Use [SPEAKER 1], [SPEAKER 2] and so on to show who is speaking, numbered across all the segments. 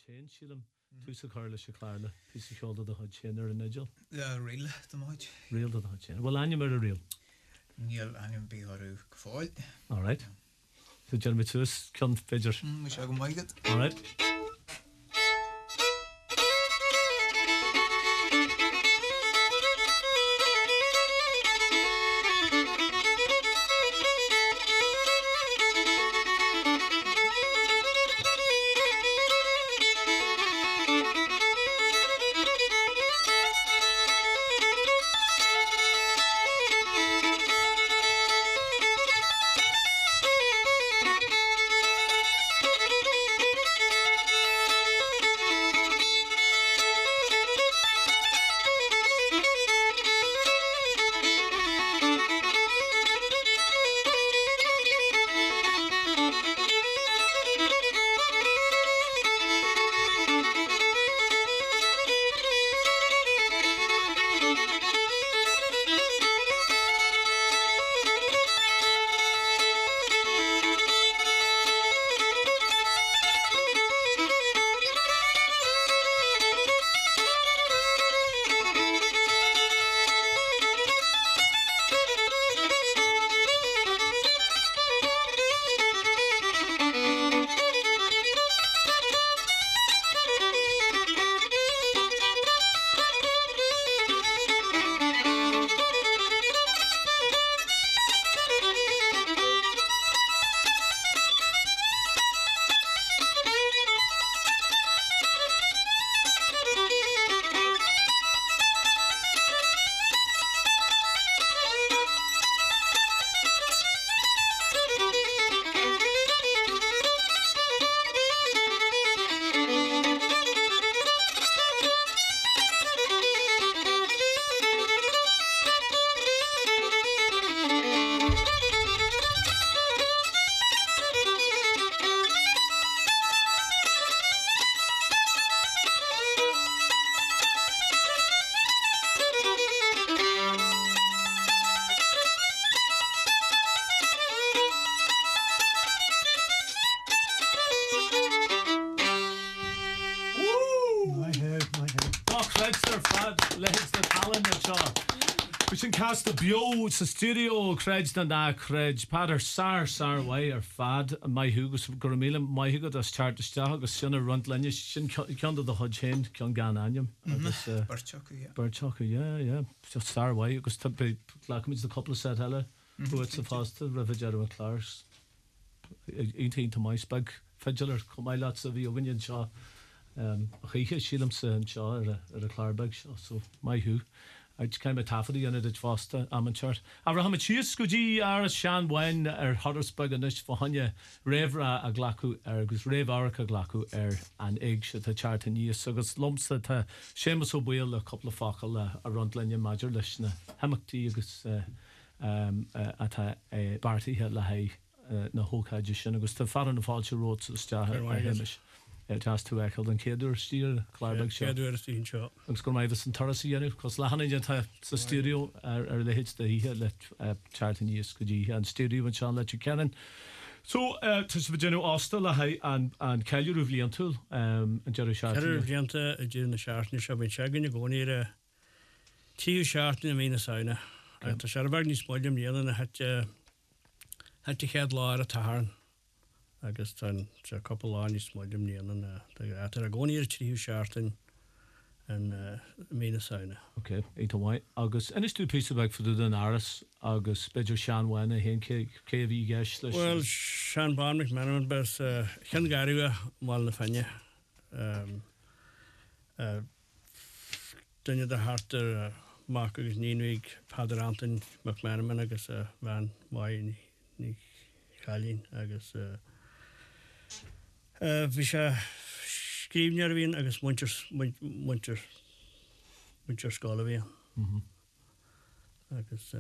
[SPEAKER 1] chain sílam tú sa carla se chláirla pí sa cheolda a hod chain ar a nigel.
[SPEAKER 2] Réile do máid.
[SPEAKER 1] Réal a hod chain. Well aine mar a réal.
[SPEAKER 2] Níl anim bíharú fáil.
[SPEAKER 1] All right. So Jeremy Tuas cyn fidger.
[SPEAKER 2] Mu se go maigad.
[SPEAKER 1] All right. Cast the bio sa studio cred na cred pader sar way ar fad mai hugus gormile mai hugad as chart sta agus sinna runt linne sin ceanda the hod chain cean gan anium agus Birchoku yeah just star way agus type like the couple of set hella who it's a fast River with Clars 18 to my spag fidgeler come my lots of Winion Shaw chiche sílam sa an Shaw ar a Clarbeg so my who I just came a taffy in it fast amateur. Abraham Chius Scoji ar Shan Wen Huddersburg and for Hanya Revra a glaku gus Rev Arca glaku an egg at the chart in years so gus lumps that Seamus O'Wheel a couple of focal around Linya Major Lishna Hamakti gus at a Barty Hill Lahai na Hoka Jishin gus the Faran of Falcher Roads Star Hamish. It has to echo and Kedur Steel, Clarbeg Show.
[SPEAKER 3] Kedur Steel Show.
[SPEAKER 1] I'm going to have some Torres again because Lahana Janta the studio or the hits that he had let Charlton Yes could you and studio and Sean let you can. So to Virginia Osta Lahai and Kelly Ruvliantul and Jerry Sharton.
[SPEAKER 3] Kelly Ruvlianta during the Sharton shop in Shagan you go near Tiu Sharton in Mina Sauna. And the Sharbergni Smodium Yellen had to head law at Taharn. I guess a couple of años more than and after I go near Tiu Sharton and Mina Sauna.
[SPEAKER 1] Okay, 8 white. August. And it's two pieces back for the Daenerys. August. Bidger Shan Wen. Hen KV Gash.
[SPEAKER 3] Well, Shan Ban McManaman, but Ken Garua Malnafanya. Dunja the Harter Marcus Ninwig, Padre Anton McManaman. I guess Van Wine Kalin. I guess. Vi sé skrifnjar vín agus muncher skala vi. Agus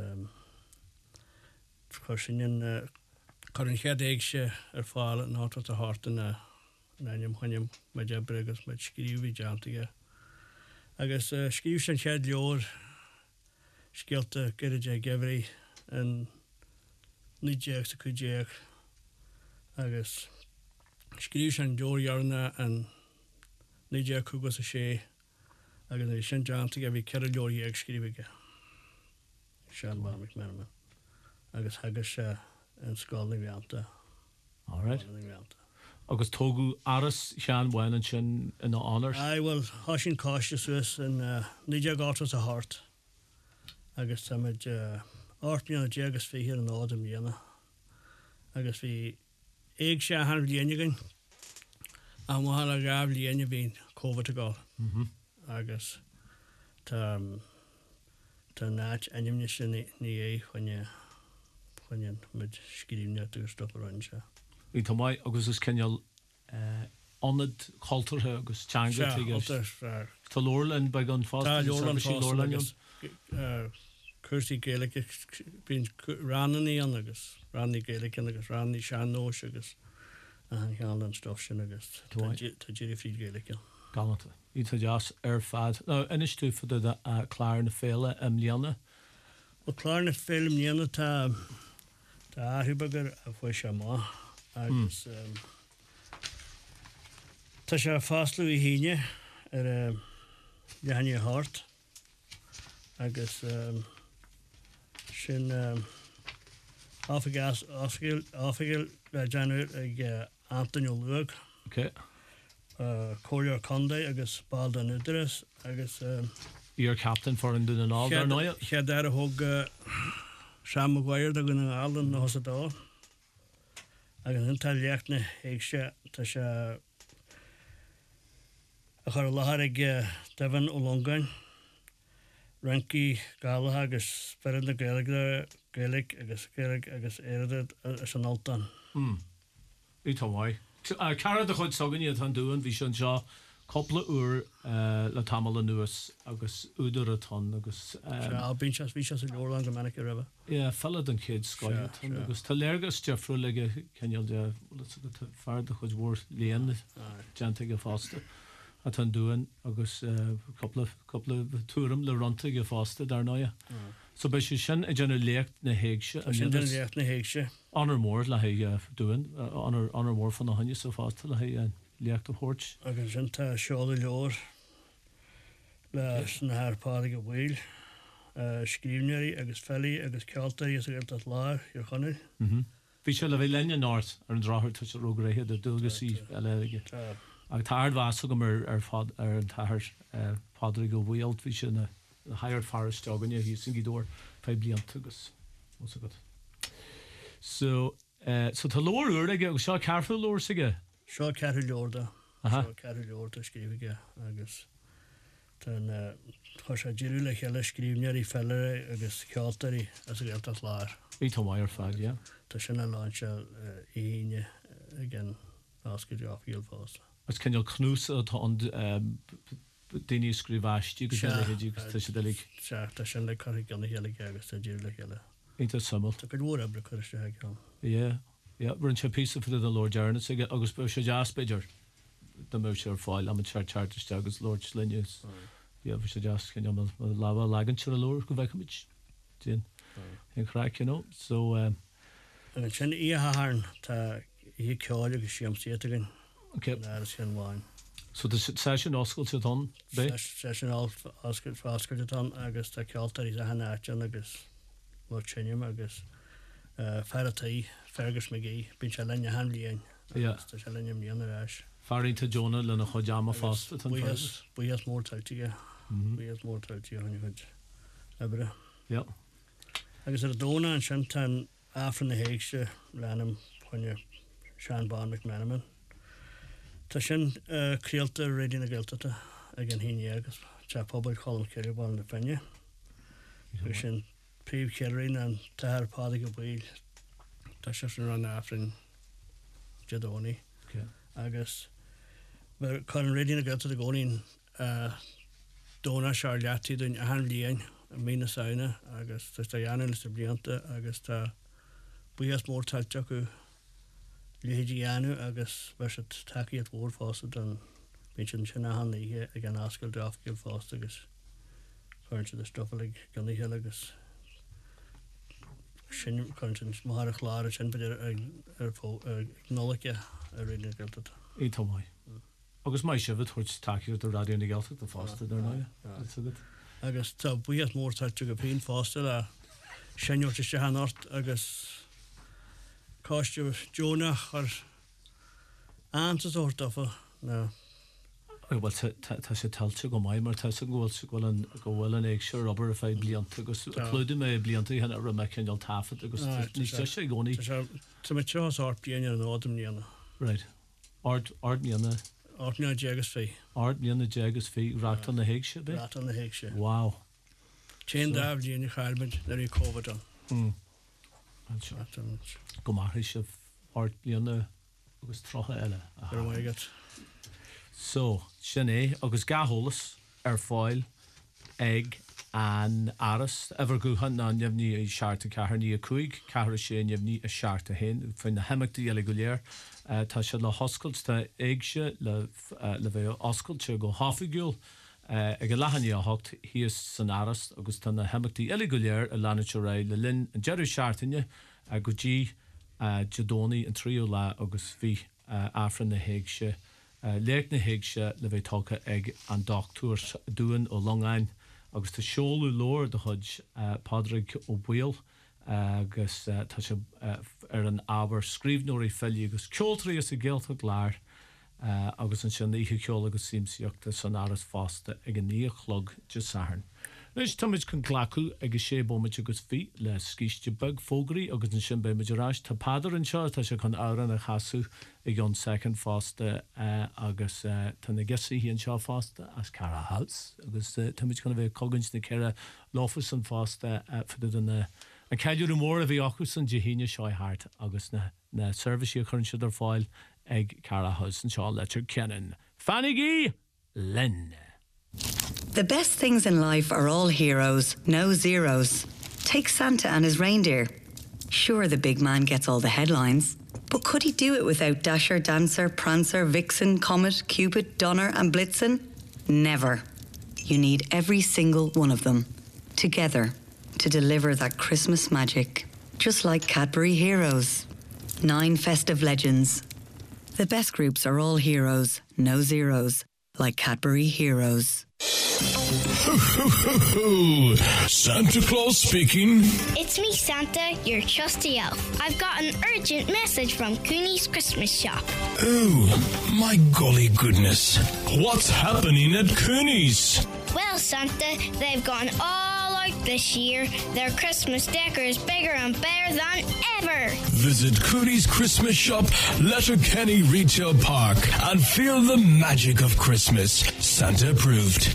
[SPEAKER 3] chosin karin hedeg se fáil ná a harten naim hannim me bregus me skrivi jantige. Agus skrif sin shed leor skilte gerige gevri en nidjeg sa kujeg agus skrif sin Jorjarna and níidir chugus a sé agus é sin deanta a bhí ceir leorí ag scríbige sean bá me agus hagus se an sáilna bheanta
[SPEAKER 1] All right. Agus tógu aras sean bhain an sin in honors.
[SPEAKER 3] I bhfuil há sin cáiste suas an níidir gátas a hart agus táid áirtmíanna dégus fé hir an ádam dhéana agus bhí éag sé hanna líanagan a mthal a gabh líana bhín cóbhat a gáil agus tá náit animne sin ní é chuine mid scríbne agus stop around se.
[SPEAKER 1] Í tá mai agus is ceal anad cultúrthe agus teanga Tá Lorlan be an fá
[SPEAKER 3] Cursaí Gaelic bín rannaí an agus rannaí Gaelic agus rannaí seanós agus chean an stof sin agus tá ddíirí frí Gaelic.
[SPEAKER 1] Galanta. Í tá deas fad. Inis tú fa a chláir na féile am líana?
[SPEAKER 3] Well chláir na féile líana tá áthúbagur a bhui se má agus tá sé fáslú I híine ar lehanne hart agus sin áfigil le deanúir ag Antonio Luag Cóir Condé agus Bald an Uteras agus
[SPEAKER 1] Your captain for in an all there now.
[SPEAKER 3] Chead ar a thug Sam Maguire a gon an Allan na hosadá agus an tal leachna ag se tá se a chur láthar ag Devon ó Longain Ranky Galatha agus Spirit na Gaelic agus éad as an Altan.
[SPEAKER 1] Í tá mai. Cara a chud sagan iad an dúan bhí sin seo coppla úr le tamil an nuas agus úidir atá agus
[SPEAKER 3] bhí se a leorlan go manic ribh.
[SPEAKER 1] Fellad an chéad scoil agus tá léirgus teafrú le ceal de fear a chud bhór léana deanta go fásta a tan dúan agus coppla túram le runta go fásta dar náia. So bei sé sin a déanú lécht na héigse
[SPEAKER 3] lécht na héigse.
[SPEAKER 1] Anar mór le dúan anar mór fan na haine so fásta le lécht a hort.
[SPEAKER 3] Agus sin tá seála leor le na hápáda go bhil scríbneirí agus fellí agus cealtaí is réalt at láir ar chuine.
[SPEAKER 1] Bhí se le bheith lenne náirt ar an dráthir tu rógréthe a dulgasí eile. Ag táir bhasa go mar ar fad ar an táir padra go bhíalt bhí sin na higher forest agan hí sin gidóir fe blianta agus go. So tá lór aige agus seo carfu lór sige.
[SPEAKER 3] Seo ceú leorda ceú leorta scríbige agus tá sé ddíú le cheile scríbneirí fellire agus cealtarí as a réalta láir.
[SPEAKER 1] Í tá mai ar fad,
[SPEAKER 3] Tá sinna láin se íine gin fásca deáíil fásta.
[SPEAKER 1] As ceal cnúsa atá an daoine scríbhaistí go
[SPEAKER 3] tá sin le choí ganna heala agus tá ddíú le heile.
[SPEAKER 1] Ínta samol.
[SPEAKER 3] Tá go bhór ebre chuiste heán.
[SPEAKER 1] Run se pí fu the Lord Jarna agus bu se jaspéidir de mu sé fáil am chartiste agus Lord Linneus. bhí sé deas cin lá legan se a lór go bheicimiid dín in chrá so
[SPEAKER 3] an sin íthharn tá hí ceáil agus siamsígan sin bháin.
[SPEAKER 1] So sé sin oscail se tan bé?
[SPEAKER 3] sé sin oscail fáscail tan agus tá cealtarí a hena áitean agus mór sinnim agus ferrataí fergus me gé bin se lenne hanlíon tá se lenne míanaéis.
[SPEAKER 1] Farínta Jonah lena chodama fast
[SPEAKER 3] buías mórtaltige buías mórtaltí haine chud ebre. Agus ar dóna an sin tan áfran na héigse lenam chuine Seanbán McManaman. Tá sin críalta réidir na Gaeltachta ag an híine agus te pobl cholam ceiribáil na fenne. Agus sin príomh ceirín an táir páda go bhil tá se sin ran áfran Jadóní agus chuan réidir na Gaeltachta gcóín dóna se leatí don a hanlíon mína saona agus tá dhéanaan is blianta agus tá buías mórtailte acu léhéidirhéanú agus bheit se takeíad mhór fásta don bhí sin sinna hanlaíthe ag an ascail deafciil fásta agus chuann se de stofaigh gan héile agus sin chuann sin mar chláir sin beidir ar nólacha a réidir Gaeltachta.
[SPEAKER 1] Í tomáid. agus mai sibh thuirt takeíir do radio na Gaeltach do fásta ar ná.
[SPEAKER 3] agus tá buíad mór táte go peon fásta a seinúirte sé hanart agus cáiste Jonah ar antatóirtafa na
[SPEAKER 1] Well, tá sé talte go mai mar tá gohfuil an éag se Robert a fáid blianta agus clúide mé blianta hena ra me ceal tafad agus ní sé gcónaí.
[SPEAKER 3] Tá me teás ardbíine an ádam níana.
[SPEAKER 1] Right. Ard níana.
[SPEAKER 3] Ard níana dégus fé.
[SPEAKER 1] Ard níana dégus fé rácht an na héig se be?
[SPEAKER 3] Rácht an na héig se.
[SPEAKER 1] Wow.
[SPEAKER 3] Cén dáh díana chairmid na í COVID an.
[SPEAKER 1] Go mar se ard níana agus trocha eile.
[SPEAKER 3] Ar maigad.
[SPEAKER 1] So, sin é, agus gatholalas ar fáil ag an aras ever gúhan ná neamhní a searta cethar ní a cuaig, cethar sé neamhní a searta hen, faoin na heimachtaí eile go léir, tá se le hoscailt tá éagse le bheith oscailte go háfagiúil ag a lehanní a hocht híos san aras agus tá na heimachtaí eile go léir a leanate ra le linn an jeú seartaine a go dtí Jadóní an tríú le agus bhí afran na héigse léic na héigse le bheith tócha ag an doctúr dúin ó Longáin agus tá seolú lór de chuid Padraig ó Bhuil agus tá se ar an ábhar scríbhnóirí feili agus ceoltarí is a Gaeltach lear agus an sin ihe ceol agus síimsíochta san aras fásta ag an níochlog de saharn. Nus táid chun ghlacu agus sé bóid agus bhí le scíiste bug fógraí agus an sin be meidirráis tá padar an seo tá se chun áran a chaú i gón second fásta agus tá na gesaí hí an seo fásta as cara house agus táid chun bheith cogans na ceire láfas an fásta fud an ceú mór a bhí achus an dehíine seothart agus na serviceí chun siad ar fáil ag cara house an seo letir cean. Fanigí Lynn.
[SPEAKER 4] The best things in life are all heroes, no zeros. Take Santa and his reindeer. Sure, the big man gets all the headlines, but could he do it without Dasher, Dancer, Prancer, Vixen, Comet, Cupid, Donner and Blitzen? Never. You need every single one of them, together, to deliver that Christmas magic. Just like Cadbury Heroes. 9 festive legends. The best groups are all heroes, no zeros. Like Cadbury Heroes.
[SPEAKER 5] Ho, ho, ho, ho. Santa Claus speaking.
[SPEAKER 6] It's me, Santa, your trusty elf. I've got an urgent message from Cooney's Christmas shop.
[SPEAKER 5] Oh, my golly goodness. What's happening at Cooney's?
[SPEAKER 6] Well, Santa, they've gone all out this year. Their Christmas decor is bigger and better than ever.
[SPEAKER 5] Visit Cooney's Christmas shop, Letterkenny Retail Park, and feel the magic of Christmas. Santa approved.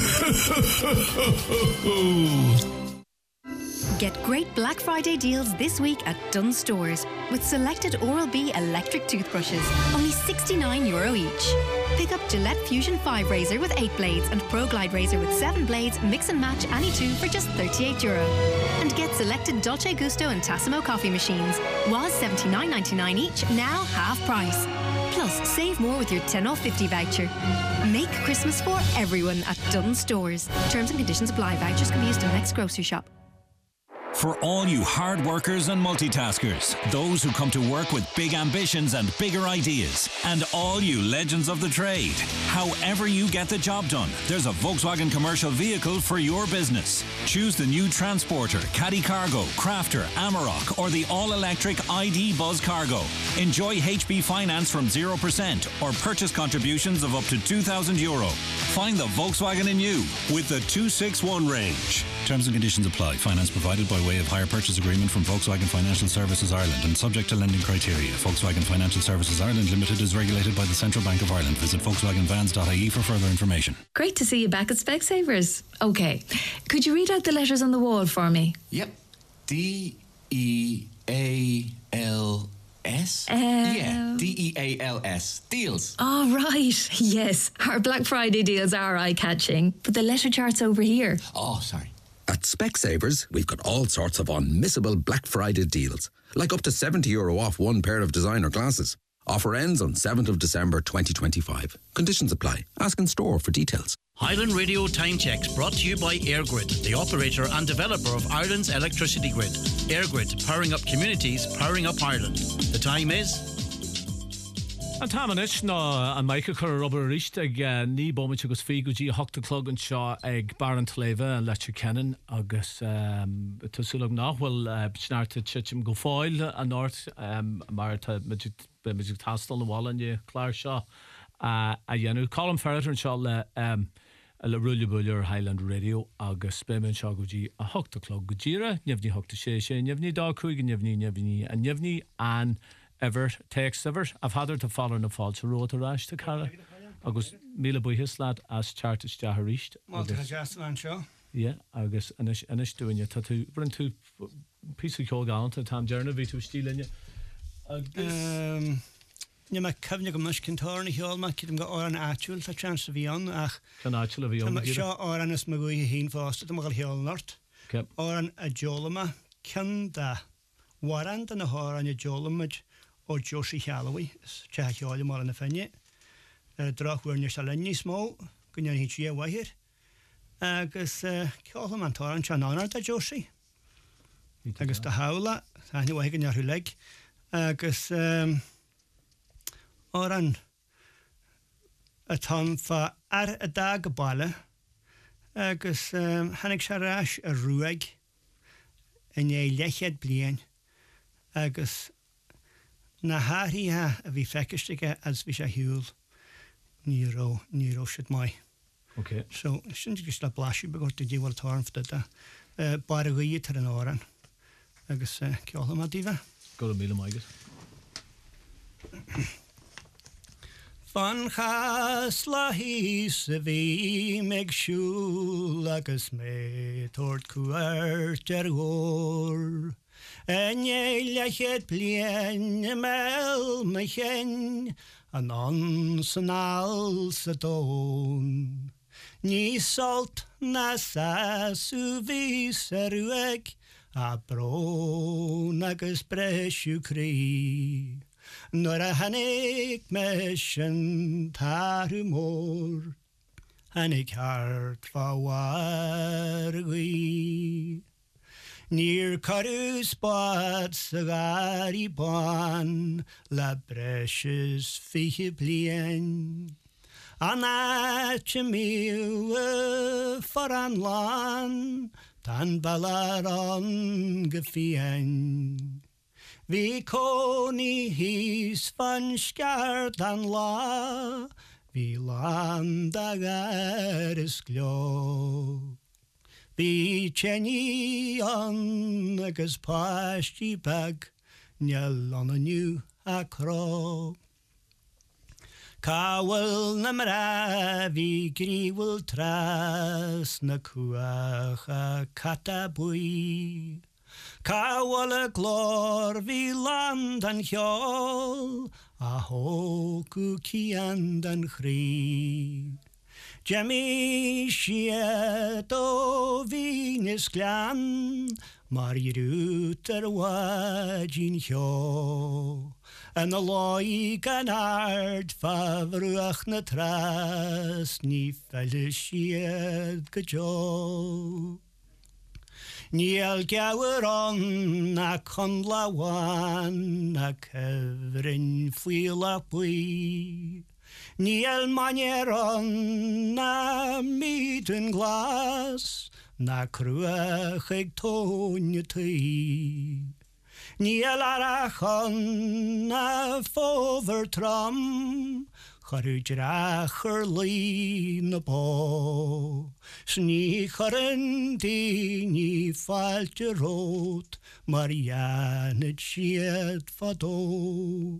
[SPEAKER 7] Get great Black Friday deals this week at Dunnes Stores with selected Oral-B electric toothbrushes, only €69 each. Pick up Gillette Fusion 5 razor with 8 blades and Pro Glide razor with 7 blades, mix and match any two for just €38. And get selected Dolce Gusto and Tassimo coffee machines. Was $79.99 each, now half price. Plus, save more with your 10 off 50 voucher. Make Christmas for everyone at Dunnes Stores. Terms and conditions apply. Vouchers can be used in the next grocery shop.
[SPEAKER 8] For all you hard workers and multitaskers, those who come to work with big ambitions and bigger ideas, and all you legends of the trade, however you get the job done, there's a Volkswagen commercial vehicle for your business. Choose the new Transporter, Caddy Cargo, Crafter, Amarok, or the all-electric ID Buzz Cargo. Enjoy HB finance from 0% or purchase contributions of up to €2,000. Find the Volkswagen in you with the 261 range. Terms and conditions apply. Finance provided by way of hire purchase agreement from Volkswagen Financial Services Ireland and subject to lending criteria. Volkswagen Financial Services Ireland Limited is regulated by the Central Bank of Ireland. Visit volkswagenvans.ie for further information.
[SPEAKER 9] Great to see you back at Specsavers. Okay, could you read out the letters on the wall for me?
[SPEAKER 10] Yep. D-E-A-L-S? Yeah, D-E-A-L-S. Deals.
[SPEAKER 9] Oh, right. Yes, our Black Friday deals are eye-catching. But the letter chart's over here.
[SPEAKER 10] Oh, sorry.
[SPEAKER 11] At Specsavers, we've got all sorts of unmissable Black Friday deals, like up to €70 off one pair of designer glasses. Offer ends on 7th of December 2025. Conditions apply. Ask in store for details.
[SPEAKER 12] Highland Radio Time Checks brought to you by EirGrid, the operator and developer of Ireland's electricity grid. EirGrid, powering up communities, powering up Ireland. The time is
[SPEAKER 1] An táis ná an maicha chu Robert Richt ag ní bommit agus fi go dtí hochtta clog an seo ag Baran Tléve an Leitcher Kennan agus tásúlag nachhfuil snáirta titim go fáil an áirt mar music tastal na bháil an chláir seo a dhéanú Colin Ferret an seo le rúile builear Highland Radio agus béman seo go dtí a hochtta clog go ddíra neamhní hochtta sé neamhní dá chuig neamhní an ever takes ever I've had her to follow na fáil to road arás to cara agus míle buhis lad as chartas de haríist yeah agus anis doing tatu bring two piece of coal gallant tam journey vi to stílinne
[SPEAKER 3] Ní me cefne go mus cintáirna heol me cím go áran áitiúil tá chance a bhí an ach
[SPEAKER 1] Can áitiúil a bhí an
[SPEAKER 3] seo áran is mo goí hín fásta am gal heolnart áran a jolama cin da waran an na háran a jolamid ó Josie Chalaway is te cheáile mar na fenne drachhuiir ní se lení smó gonne hí trí wahir agus ceála an táran se nánar a Josie agus de hála ní wahir gan nearú le agus áran a tám fa ar a dag balle agus hannig se ráis a ruúig in é lechiad blian agus na háiríthe a bhí feiciste as bhí sé hiúil níró siad mai.
[SPEAKER 1] Okay.
[SPEAKER 3] So sin gus le blaisiú begurt a ddíhil tarmfta bar a ghuií tar an áran agus ceála má díomh.
[SPEAKER 1] Go míle maigus.
[SPEAKER 3] Fan chas la hí sa bhí meag siúil agus mé tort cuairt ar ghór. Enne lechiad blian mel me chen an san al sa dón. Ní salt na sasú vís rueg a brón agus breisiú crí. Nor a hannig me sin tarú mór, hannig hart fa wargui. Níor carú spad sa gari ban, la breisius fiche blian. An áte míu for an lan, tan balar an gefian. Vi coni hís fan skart an lá, vi land agar is gló. Vi tjenni an agus páistí bag, njall an aniu a kró. Cáhfuil na mra vi gríhfuil tras na cuach a cata buí. Cáhfuil a glór vi land an cheol, a hógu cian an chrí. Jemmy siad ó vínis glan, mar I rútar wajin hjó. An a loi gan ard favruach na tras, ní felle siad go jo. Níl gawr on a con lawan, a cefrin fwyl a bwy. Níl manieron na midyn glas, na cruach ag tónne ty. Níl arachon na fóver tram, charú drachar lí na bó. Sní charan díní failte rót, mar ianid siad fadó.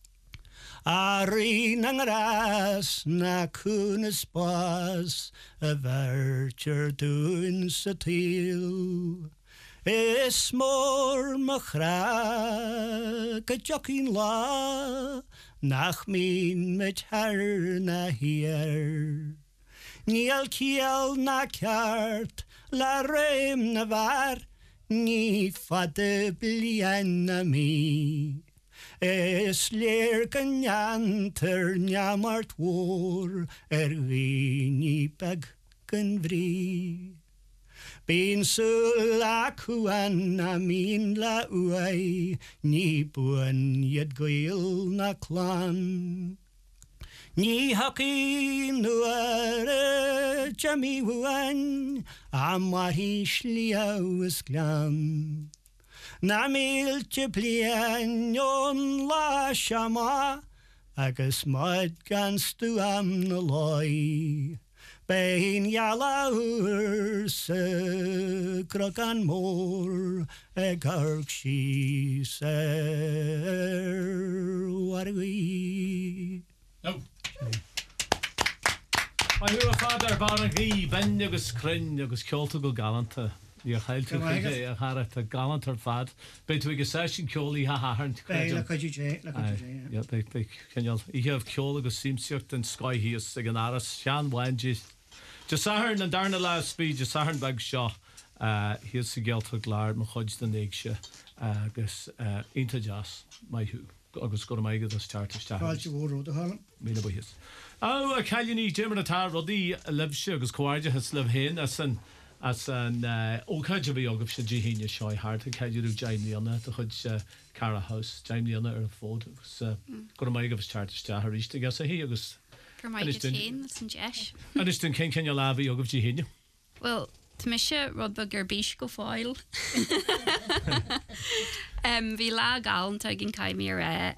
[SPEAKER 3] Arin ang ras na kunas pas a vercher dun sa til. Is mor machra ka jokin la nach min met her na hier. Níl kiel na kart la reim na var ní fade blian na mi. Es léir ganjantar neamart hór, víní beg gan brí. Bín súla cuan na mín le uai, ní buan iad gael na clan. Ní haci nuar Jamie Wan, a mahi sliaus glam. Na mílte blian yon la shama, agus mud ganstú am na loi. Bein yalaur se krogan mór garg sí warwi.
[SPEAKER 1] No. My hero father bar a gí ben agus cryn agus ceolta go galanta. Ní chailtu a charach a galantar fad. Beitu ag a session ceolaí ha harnt.
[SPEAKER 3] Le coidí dé.
[SPEAKER 1] Ja, they ceol. I have ceol agus simseocht an sky híos ag an aras sean bhaingi. Just sahar na darna la speed, just sahar bag seo. Here's the gelta glár mo chuid den éigse agus inta jazz mai hu. Agus go mai agus charter star.
[SPEAKER 3] Fáilte bhóró do hálam.
[SPEAKER 1] Mína buhis. Oh, a caiilení Jim na tá rodí libse agus cuaide has liv hen as an ócaide bhí agah sé ddíhíine seo hart a caiidirú Jaimíanna do chud Cara House, Jaimíanna ar a fód agus go mai agus charter star ríiste gas a hí agus.
[SPEAKER 13] Gur mai go chéin san deis.
[SPEAKER 1] Agus dún cén cenne lábhí agah ddíhíine?
[SPEAKER 13] Well, tá me se rudba gur bís go fáil. Bhí lá galanta gin caiimí ré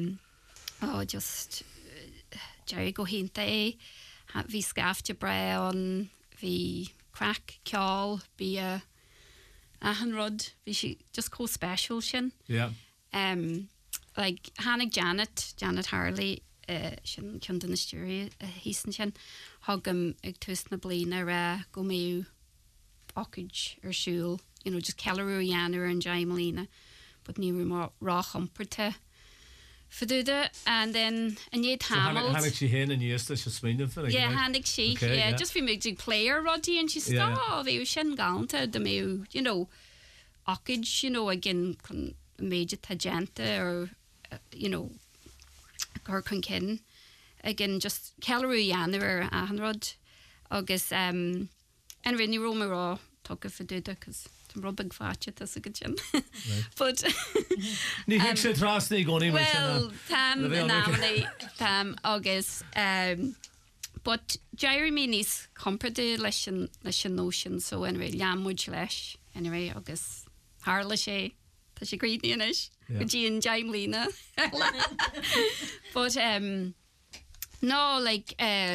[SPEAKER 13] just Jerry go hinnta é hí scafte bre an hí crack ceáil bí a an rud hí si just có special sin.
[SPEAKER 1] Yeah.
[SPEAKER 13] Like Hannig Janet Harley sin cean den na stúri hísan sin hagam ag tús na blina ra go méú ockage siúl, you know, just celarú Janar and Jaimlína, but ní rá chomperte Faduda, and then an yet Hamilton.
[SPEAKER 1] Hannig she hen and yes, that's just mean for
[SPEAKER 13] yeah, Hannig she, okay, yeah, just for music player, Roddy, and she said, oh, they were shin galanta, the me, you know, ockage, you know, again, major tangenta or, you know, her conkin, again, just Callery Yanner or Ahanrod, August, and Rennie Romero talk of Faduda, because. Robbing fatchet that's a good gym. But well, Tam August but Jeremy needs company lesson notion so anyway Lamwood Lesh anyway August Harlashe that's a great Danish with Jean Jaimlina but no like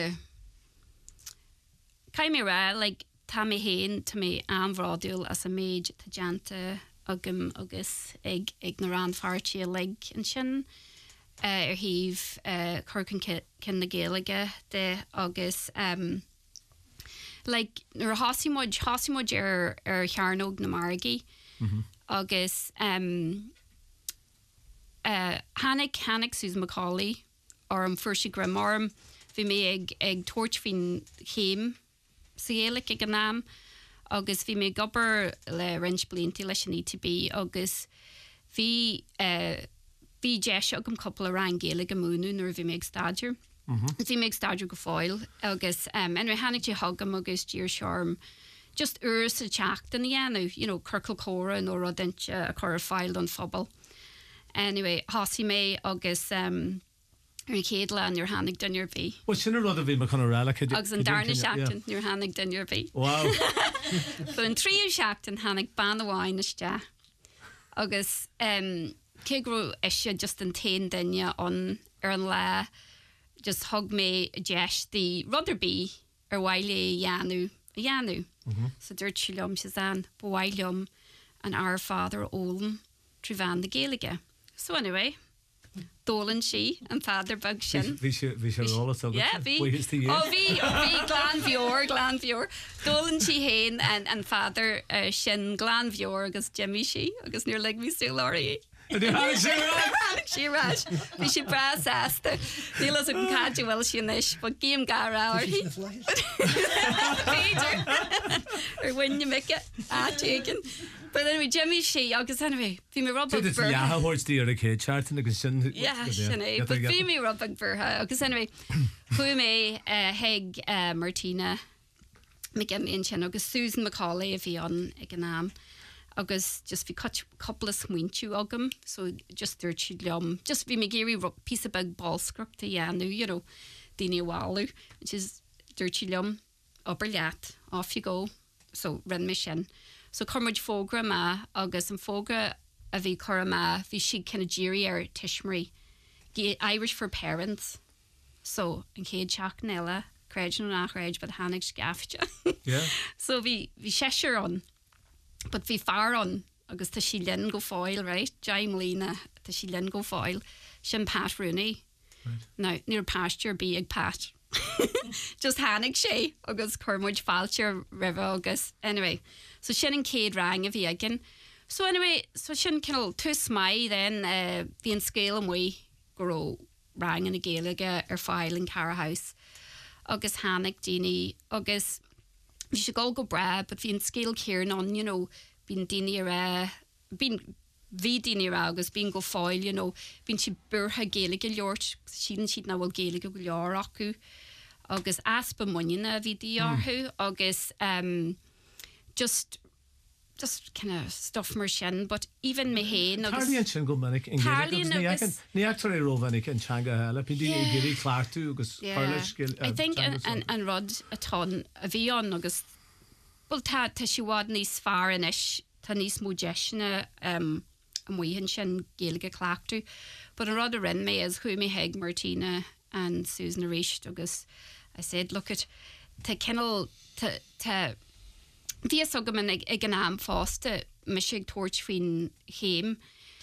[SPEAKER 13] Chimera like Tammy Hain to me amvrádul as a maid tajanta agam agus ag ignorant farchi leg and sin heave Kirkin kin na Gaelige de agus like nur hasimod Charnog na Margi agus Hannick Susan Macaulay or Furshi Grimarm vi me ag torch fin came Siélik ag an náam agus bhí mé gobar le rins bliantí leis an ETB agus bhí deis agam couple ran Gaeilge go múnú nuair bhí mé ag staidir. Bhí mé ag staidir go fáil agus anyway hannig hagam agus dír searm just sa teachtain dhéanú, you know, curcail córa nó rodint a chur fáil an phobal. Anyway, hasí mé agus Céadla an your hannig dun your bee.
[SPEAKER 1] Well, sinna rud a bhí mar chuna rála
[SPEAKER 13] agus an darna seachtain your hannig dun your bee.
[SPEAKER 1] Wow.
[SPEAKER 13] But an tríú seachtain hannig ban amháin iste. Agus cégrú eise just an tain duine an an le just hug me jeis the rudder bee bhhaile Yanu. So dúirt silumm se an bhhailum an our father Olm trí bhean na Gaeilge. So anyway, Dolan she and father bug shin.
[SPEAKER 1] We should roll it.
[SPEAKER 13] Yeah, vi Glanvior. Dolan she hain and father shin Glanvior agus Jimmy she agus near leg me still Laurie. She rash. We should brass ass the Neela's a casual she nish, but game gara or he. Or when you make it, taken. But anyway, Jimmy she agus anyway, fi me rubbing for.
[SPEAKER 1] Yeah, how hard's the other kid charting agus sin.
[SPEAKER 13] Yeah, shinny. But fi me rubbing for her agus anyway, who me heg Martina me gen in sin agus Susan Macaulay a bhí an ag an náam. Agus just bhí couple of smuintú agam, so just dúirt siad leom. Just bhí me géirí piece of bag ballscrucht a dhéanú, you know, daoine bháú, which is dúirt siad leom, obair leat, off you go. So rin me sin. So cumid fógra ma, agus an fógra a bhí chora ma, bhí siad cinna géirí ar Tishmarí. Irish for parents. So an céad seach nella, creid nó nachreid, but hannig scaffte.
[SPEAKER 1] Yeah.
[SPEAKER 13] So bhí séisiir on. But bhí far on, agus tá sí linn go fáil, right? Jaim lína, tá sí linn go fáil. Sin Pat Rooney. Right. Now, níor pasture bí ag Pat. Just hannig sé, agus cormuid fáilte river agus. Anyway, so sin an céad rang a bhí agin. So anyway, so sin cinnal tús mai then bhí an scéal an mui go rang in a géalaige ar fáil in Cara House. Agus hannig daoine, agus bhí sé go bra, but bhí an scéal céarn on, you know, bhín daoine ar bhí daoine ar agus bhín go fáil, you know, bhín si burtha géalaige leort, siad na bhfuil géalaige go leor acu, agus aspa muinena bhí dí orthú, agus just kind of stuff mar sin, but even me hain
[SPEAKER 1] Tarlíonn sin go minic in Gaelic. Ní actor é rómhanig in teanga heile, pidí géirí clártú agus Carlish.
[SPEAKER 13] I think an rud a ton a bhí an agus well tá si bhád níos fear inis, tá níos mó deisina an mhuihann sin Gaeilge clártú, but an rud a rin me is chu me heag Martina and Susan Arish agus I said, look at te kennel te Bhí agaman ag an am fásta me sig toirt fin héim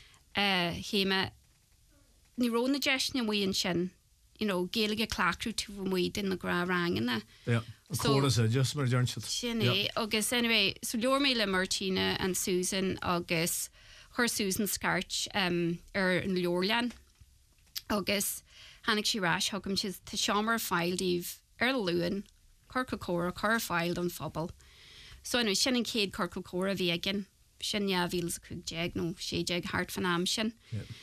[SPEAKER 13] héime ní róna deisna mhuian sin, you know, Gaeilge clártú tú mhuid in na gra rangana.
[SPEAKER 1] Yeah, chorus just mar dearnshit.
[SPEAKER 13] Sinné, agus anyway, so leor mé le Martina and Susan agus her Susan Scarch an Leorlan agus hannig si ráis hagam si te seamar fáildíh ar luúin Corca Córa car fáild an fphobal. So anyway, sin an céad Corca Córa bhí agin, sin neamhílas a cúg deag nó sé deag hart fan am sin.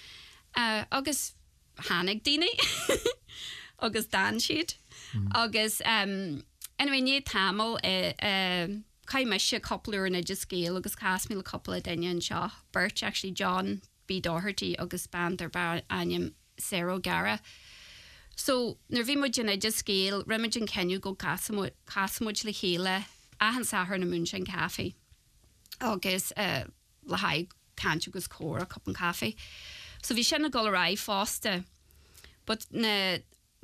[SPEAKER 13] Agus hannig daoine agus dan siad. Agus anyway, ní tamil caiim se coupleúir in idir scéal agus cas mí le couple a daine an seo. Bert actually John B. Doherty agus band ar bar aim Sarah Gara. So nar bhí muid in idir scéal, riimiid an ceniu go casamúid le chéile ahan sahar na Munchen Cafe. Agus le haig cantu gus córa cup an cafe. So bhí sin na golará fásta, but an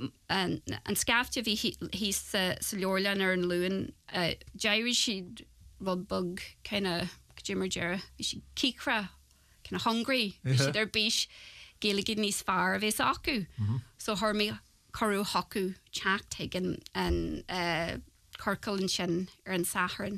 [SPEAKER 13] scafte bhí hí sa Leorlan ar an luúin Jairi siad rud bug kinda Jimmer Jera bhí si cícra kinda hungry bhí siad ar bís Gaeilge níos fearr a bhés acu. So thar mé choú hocu teach tegan an Corcail an sin ar an saharan.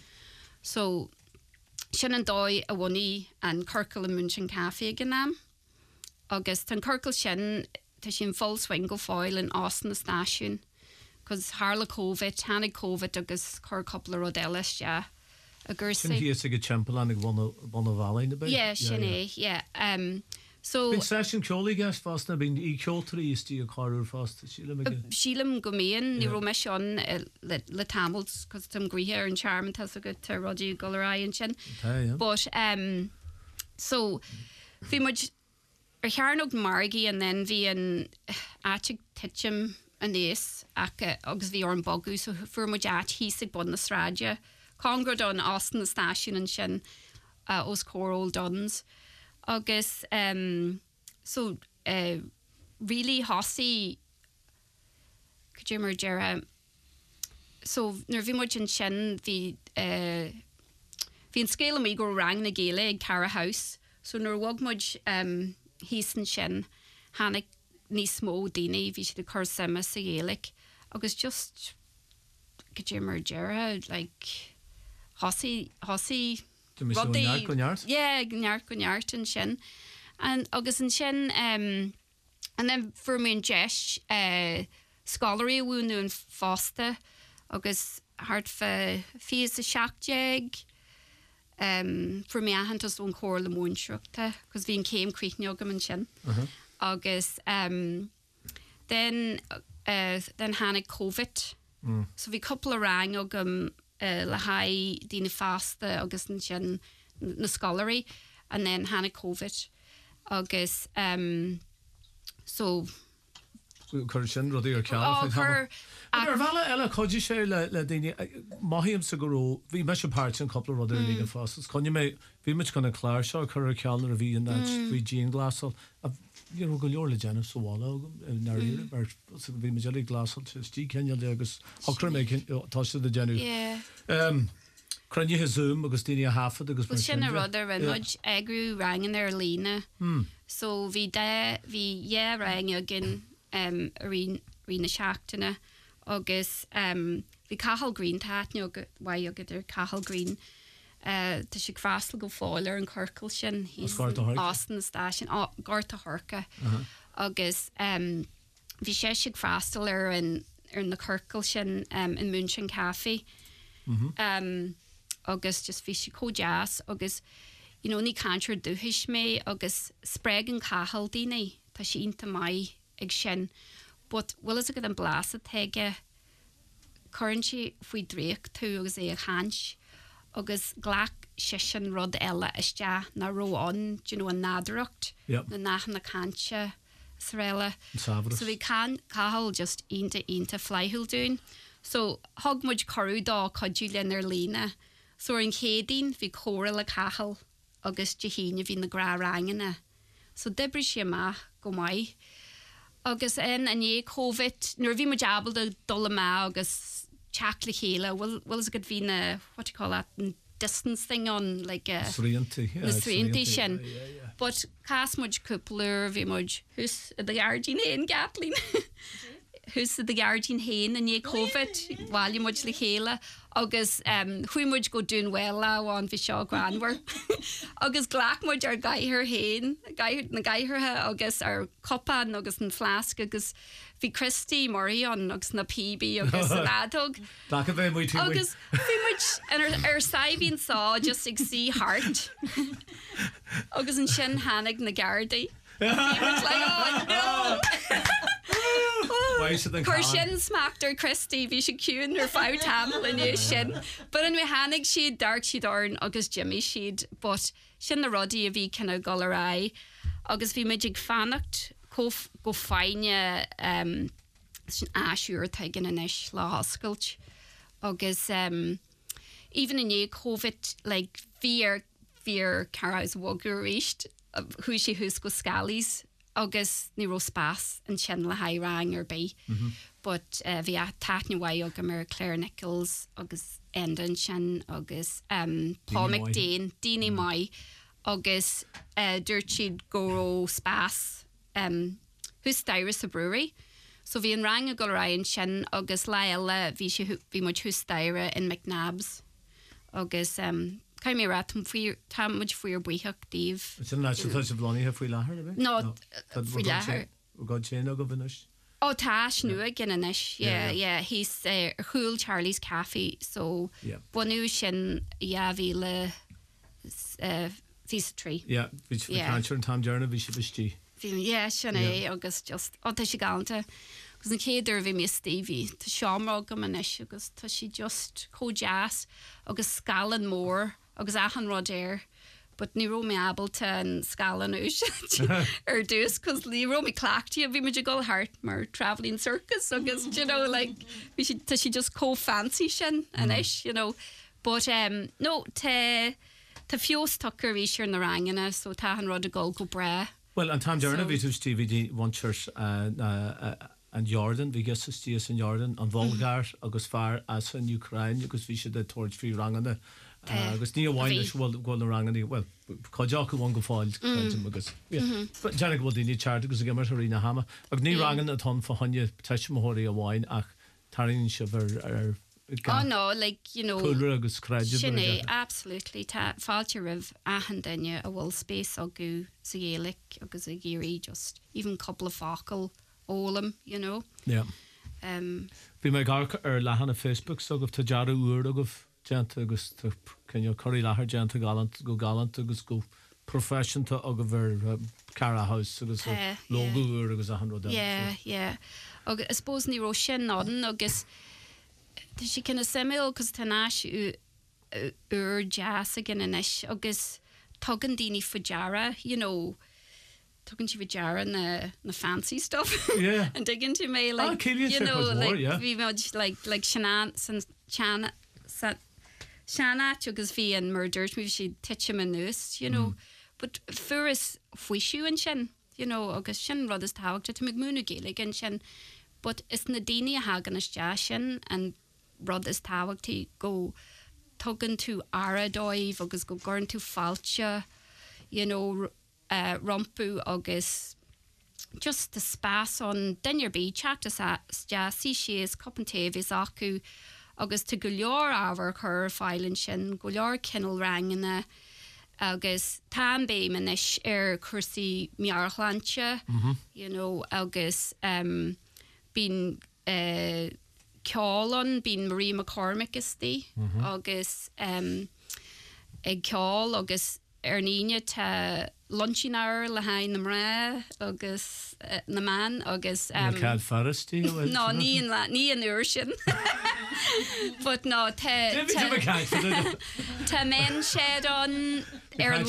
[SPEAKER 13] So sin an dói a bhaí an Corcail an Munchen Cafe gannam. Agus tan Corcail sin tá sin full swing go fáil in Austin na stáisiún, cos hála COVID, hannig COVID agus chur couple rud eiles a gursa.
[SPEAKER 1] Sin hí go timppla an ag bhna bhalain na bit?
[SPEAKER 13] Yeah, sin é, yeah. So
[SPEAKER 1] bín session ceolaí gas fásta bín í ceoltarí istí a carúr fásta
[SPEAKER 13] sílam go méon ní ro me seán le tamils cos tam gríthe ar an charm tá a go tar rodí golará an sin. But so bhí muid ar chearnog margaí and then bhí an áiteag titim a níos agus bhí ar an bogu so fuair muid hísigh bun na sráide congrad an Austin na stáisiún an sin os Coral Duns. Agus so really hossy could you Jera so nervy much in sin the an scale me go rang na Gaeile ag Cara House so nor wog much hís an sin hannig ní smó daoine bhí si de chur sama sa Gaelic agus just could you Jera like hossy yeah, gneart and sin. And agus an sin and then for me and Jesh scholarly wound and fosta agus hard for fees the shack jeg for me I had just one core the moon shruta because being came creaking yogam and sin agus then Hannah COVID So bhí couple rang agam le haid dína fasta agus an sin na scoláirí and then hanna COVID agus so
[SPEAKER 1] Cur sin rudí ar ceall. Ar bhela eile chuidí sé le daine maithíam sa goró, bhí me se páirt an coppla rudí lína fástas. Conne mé bhí mit gona chláir seo chur ar ceall a bhí an bhí Jean Glasal a go leor le déanamh sa bhála naíire mar bhí me gelí Glasal tí ceal agus hochar mé tá de déanú. Crunne Zoom agus daine a hafad agus
[SPEAKER 13] mar sin rudidir an muid agrú rangin ar lína. So bhí rang agin rína seachtainna agus bhí cahall green táitne bhaid agad ar cahall green tá si grástal go fáilir an corcail sin Austin station gáirta thorca agus bhí sé si grástal ar na corcail sin in München Cafe agus just bhí si códeas agus ní cantir dúthis mé agus spreag an cahall daine tá si ionta mai ag sin, but bhfuil is a go an blasa teige currentí faoi dréach tú agus é a cháins agus ghlach sisin rud eile iste na róán an nádrocht na nach na cáintse sa réile. So bhí cahall just ionta flyhúil dún. So thug muid corú dá codú len ar lína. So an chédín bhí córa le cahall agus de híine bhí na gra rangine. So dibri sé ma go mai. Agus in é COVID, nuair bhí mu jabal de dola má agus teach le chéile, bhfuil is go bhí na, what do you call that, distance thing on, like sríontaí sin. But cas muid cúplar bhí muid hús a gardín hain Gatlín. Hús a gardín hain in é COVID, bhaile muid le chéile. Agus chuí muid go dún wela bháin bhí seo granhar. Agus ghlach muid ar gaiithir hain, na gaiithirthe agus ar copan agus an flasc agus bhí Christy Morion agus na PB agus an adog. Agus bhí muid ar saibhín sá just ag sí hart. Agus an sin hannig na gardaí. Cur sin smaachtar Christy bhí si cún ar fá tamil in sin, but an mehannig siad dark siad orn agus Jimmy siad, but sin na rodí a bhí cinna golará agus bhí muid ag fannacht go fáine sin asúr teigin inis le hoscailt agus even in é COVID like bhí carás bhagur ríist hú sé hús go scalís agus ní ro spás an sin le hairang ar bé. But bhí a táitne bhaid agam ar Claire Nichols agus Endon sin agus Paul McDain, Dini Mai agus dúirt siad go spás hús stairis a brewery. So bhí an rang a go rain sin agus leile bhí muid hús staire in McNabs agus cai mé rat tá muid faoir buíach díobh.
[SPEAKER 1] Sin ná tá se bhláníthe faoi láthair a bheith?
[SPEAKER 13] No, faoi láthair.
[SPEAKER 1] Gáid sé a go bhanis?
[SPEAKER 13] Ó táis nua gin inis, hís chuúil Charlie's Cafe, so bunú sin bhí le fís trí.
[SPEAKER 1] Bhí cantir an tam dearna bhí si bistí.
[SPEAKER 13] Sin é agus just tá sé galanta. Agus an céidir bhí mé Stevie, Tá seomrá go manis agus tá si just códeas agus scalan mór agus achan rodéir, but ní ró mé abalta an scalan ús ar dús, cos ní ró mé clachtaí a bhí muid go hart mar travelling circus agus, tá si just fancy sin anis, But no, tá fios tucker ríisiir na rangine, so tá an rud a go bre.
[SPEAKER 1] Well, an tam dearna bhí tú Stevie Wonchers an Jordan, bhí gus stíos an Jordan, an Volgar agus fear as an Ukraine, agus bhí sé de toirt frí rangana. Agus ní bhhaine bhil na ranganí, well, cáideach go bhain go fáil agus. Deanna bhil daoine teart agus a gimar arína hama. Ag ní rangan a tón fáinne teisimithirí a bháin ach taríonn se bhar
[SPEAKER 13] no, like,
[SPEAKER 1] Cúlra agus creidir.
[SPEAKER 13] Sinné, absolutely. Tá fáilte rih ahan daine a bhfuil spéis agu sa Gaelic agus a géirí just even couple of focail ólam,
[SPEAKER 1] Yeah. Bhí mé gar ar lehanana Facebook so go tá dearú úr agah deanta agus cinne choirí lethir deanta galant agus go professionta agah bhar cara house agus logo úr agus a hanró.
[SPEAKER 13] Yeah. Agus I suppose ní ró sin nádan agus si cinna simil cos tanáis jazz again inis agus tugan daoine fujara, you know, tugan si fujara na fancy stuff.
[SPEAKER 1] Yeah.
[SPEAKER 13] And dig into me like, you know, like we much like Shanna agus bhí an murders mi si titch him in nus, you know. But furis fuishu and shin, you know, agus shin rud is táhachtta to mcmúna Gaelic and shin. But is na daoine a hagan is shin and rud is táhachtta go tugan tú aradóibh agus go gorn tú fáilte, you know, rompu agus just the spas on dinner be chat as jassy she is coppentev is acu agus to go leor ábhar chur fáileann sin go leor cinnal rangana agus tam bé manis cursaí mearchlanse, you know, agus bín ceálan bín Marie McCormick is tí agus ag ceál agus níine tá lunchin hour le hain na mrá agus na man agus
[SPEAKER 1] Cad Forestí
[SPEAKER 13] no ní an uair sin but no tá men séad an an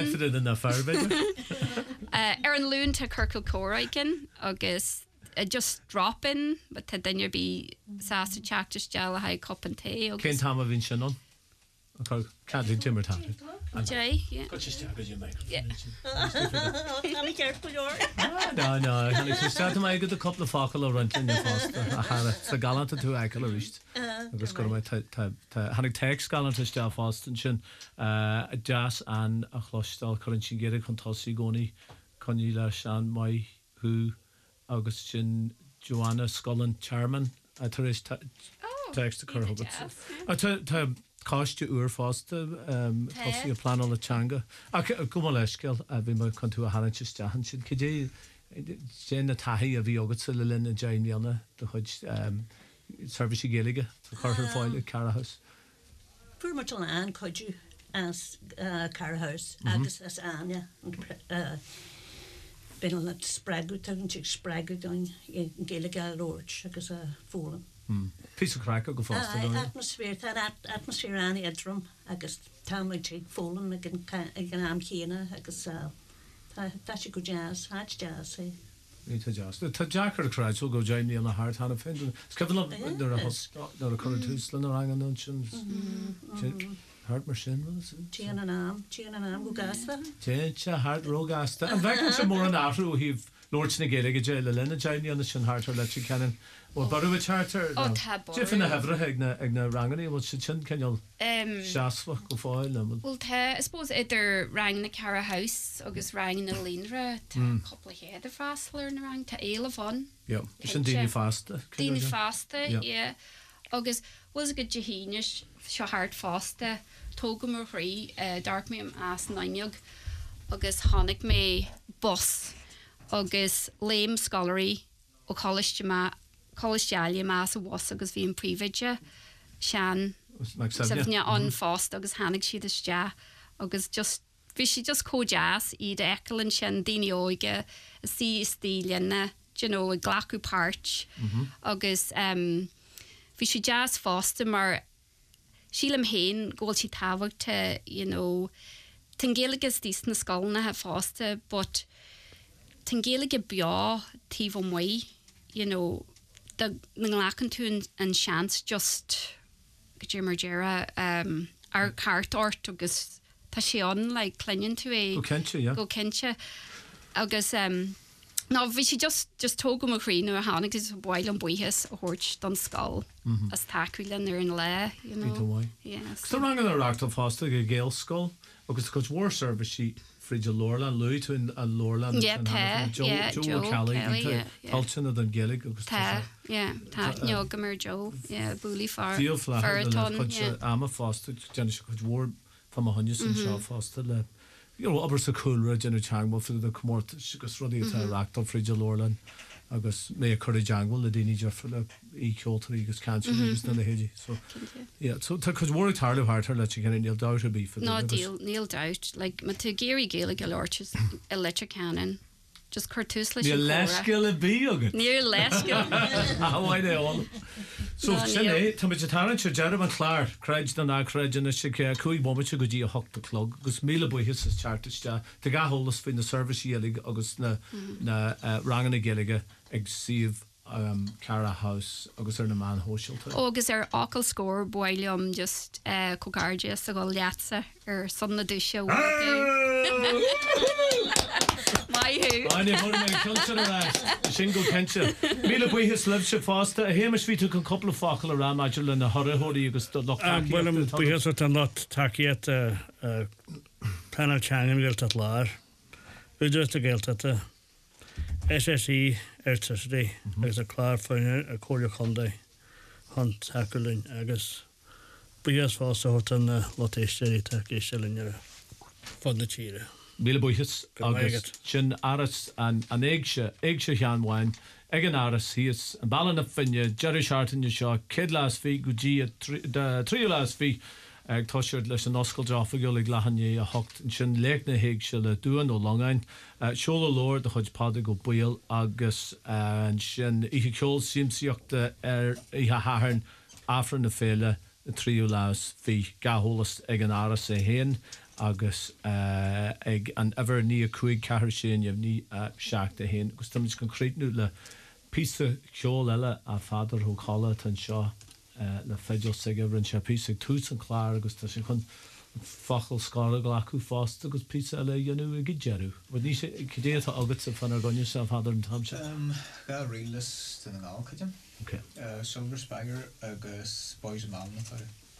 [SPEAKER 13] lún tá Kirkle Córaigin agus just dropping but tá daine bí sásta teachtas deala ha cup and tea agus
[SPEAKER 1] Cén tam a bhín sin on Can't do Jimmer Tanner.
[SPEAKER 13] Jay, yeah.
[SPEAKER 1] Got your stab as you make.
[SPEAKER 13] Yeah.
[SPEAKER 14] Be careful, you're.
[SPEAKER 1] No. And if you start to make a couple of focal or running your foster, I had a gallant to 2 acre reached. I just got my Hannig text gallant to staff Austin shin, jazz and a clostal current get a contossi goni, Conula Shan, my who Augustin Joanna Scotland chairman. I tourist text to Curl. I Cost you ur faste a plan on the changa. Go leiskel vi me kon to a hanintste han sin kidé sé na tahi a vi agat le lin a Jaimiana de chud service gelige to Carter foil Carhouse.
[SPEAKER 14] Pur much on an could you as Carhouse agus as Anya bin on that spragu spragu doing gelige lorch agus a forum.
[SPEAKER 1] Piece of crack go faster.
[SPEAKER 14] Atmosphere an edrum agus támuid fólam ag an am chéine agus tá go jazz, hat jazz.
[SPEAKER 1] Ní jazz. Tá Jackar crowd so go Jamie on the heart han fin. Skevin up there a current húslan ar angan an sin. Hart mar sin was.
[SPEAKER 14] Tían an am go gasta.
[SPEAKER 1] Tían hart ro gasta. And vecin sem mór an afrú híh Lord Snigéige jail lenne Jamie on the sin heart or let you cannon. Well, but with charter.
[SPEAKER 13] Oh, tab.
[SPEAKER 1] Different havre egna rangani. What should chin can you? Shaswa go foil.
[SPEAKER 13] Well, I suppose either rang the Cara House, August rang in the Lindra, a couple of head of fast learn rang to Eilafon.
[SPEAKER 1] Yeah, it's Dini Fasta.
[SPEAKER 13] Dini Fasta, yeah. August was a good Jahinish, Shahart Fasta, Togum Free, Dark Me As Nanyug, August Honig me Bus, August Lame Scholarly, O College Jama. College Jalia Mass was agus bhí an príomhaide sean sefne an fást agus hánig siad is ja agus just bhí si just có jazz iad ecalann sin daoine óige sí stílenne you know a glacu páirt agus bhí si jazz fásta mar sílam héin ggóil si táhachtta you know tan géalagus dís na scoilna ha fásta but tan géalaige beá tíh muoi you know the nglacan tú an chance just go Jimmer Jera our cart ort agus tá sé an like clinin tú é go kense agus no bhí si just tógum a chríú a hánig is bhil an buíthes a hort don scáil as takeúlan ar an le you know
[SPEAKER 1] so rang an arachtal fásta go Gael scáil agus go war service si Fridge Lorland, Louis to a Lorland, Joe Kelly, Alton than Gaelic.
[SPEAKER 13] Ta Nyogamer Joe, Bully Far,
[SPEAKER 1] Feel flat, Amma Foster, Jennifer Ward from a hundred and Shaw Foster. You know, upper Sakura, Jenny Changwell for the Comort, she goes running to Ractal, Fridge Lorland. Agus mé a chuir jangwal le daoine dearfa le íceoltarí agus cancer agus na héidir so yeah so tá chud mór tarlú hartar le gan níl doubt a bí
[SPEAKER 13] no níl doubt like ma tú géirí Gaeilge go lorchas electric cannon just cartús leis
[SPEAKER 1] Ní
[SPEAKER 13] an
[SPEAKER 1] leisciil a bí agad.
[SPEAKER 13] Níor leisciil.
[SPEAKER 1] Hawaii they all. So sinné tá mit tarrant se Jerem an chlár creid na ná creidna se chuig moment go dí a hocht clog gus míle buhis is chartiste te gahollas fin na service yelig agus na ranganna geige ag sih Cara House agus na man hóisiilta.
[SPEAKER 13] Agus ácail scór builm just cogardias a go leatsa sanna dúise Maiú.
[SPEAKER 1] Aine bhfuil mé considerás sin go kense. Míle buhis lib se fásta a hémas ví tú an couple facail a ráidir le na thoirí agus do lochtaí.
[SPEAKER 3] Bhfuil buhis an lot takeíad penalteangan gilt at lár. Uidir a gilt at SSE Airtricity agus a chlár fáine a cóir chundé hon takeúlinn agus buhis fásta hort an lotéisteí takeiste linne fan na tíre.
[SPEAKER 1] Míle buchas agus sin aras an éagse cheanháin ag an aras híos an ballan na finne Jerry Sharton seo cid lás fi go dí trí lás fi ag toisiir leis an oscail deáfa go ag lehanné a hocht sin léic na héig se le dúan ó Longáin seola lór de chuid pada go buil agus sin ihe ceol simsíochta ihe háhann afran na féle tríú lás fi gahollas ag an aras é héin agus ag an ever ní a cuaig cehar sin jobh ní seach a héin agus tam concrétnú le písa ceol eile a fadar ó chola an seo le feidir sig an se písa tús an chlár agus tá sin chun fachal scar go acu fásta agus písa eile dionú a gidjeú. Bud ní sé cudétá agat sa fan gonne se fadar an tamse.
[SPEAKER 2] Ga rilas den an ácaidim.
[SPEAKER 1] Okay.
[SPEAKER 2] Silver Spagger agus Boys and Man na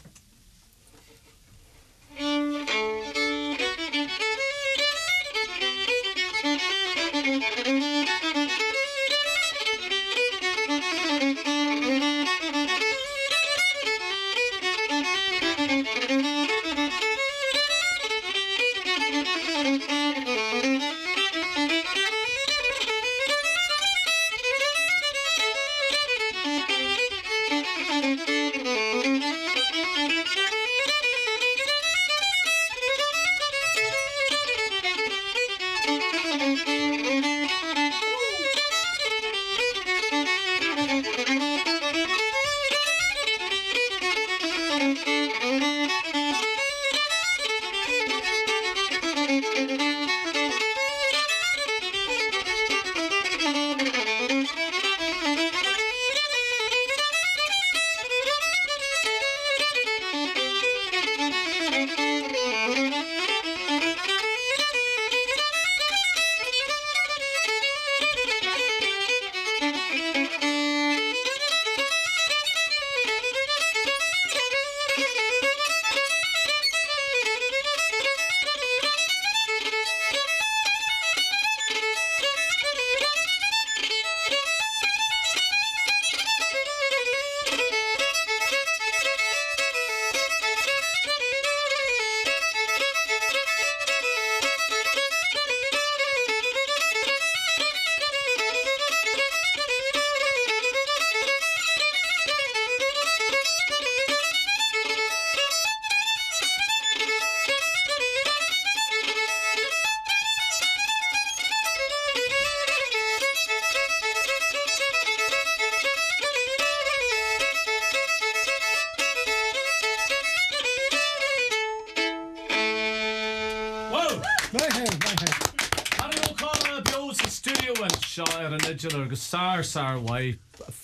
[SPEAKER 2] agus sár wai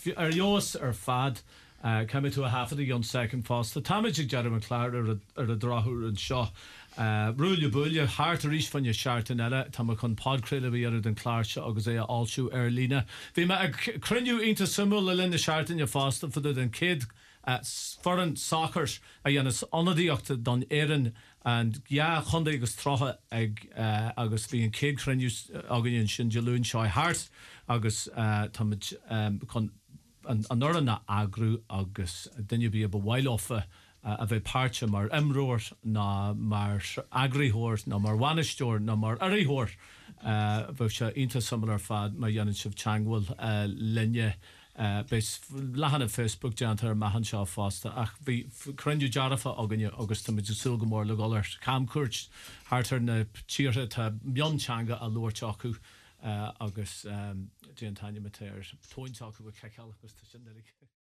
[SPEAKER 2] Jos fad came tú a half a yon second fast. Táid Jeremy Clark ar a drathú an seo. Rúile buile háart a rís fan je seaartin eile tá chun podcréile bhí ar den chláirse agus é allsú ar lína. Bhí me cruniú inta sumú le linna seaartin je fásta fu den kid foreign soccer a dhéananas anadíochta don éan and chundé agus trotha ag agus bhí an céad cruniú agan sin deún seo háart agus táid an nuair na agrú agus dunne bí a bhhailófa a bheith páirte mar imróir ná mar agriíthir ná mar bhainisteoir ná mar airíthir bheith se inta samar fad mar dhéanann sibh teanghfuil linne bes lehanana Facebook deantar mahan seo fásta ach bhí cruniú dearafa aganne agus tá muidir sulgamór le gáir camcuirt hátar na tíirthe tá mionteanga a luirte acu agus Jean Tanya Matéir tóintácha go ceáil agus tá sin.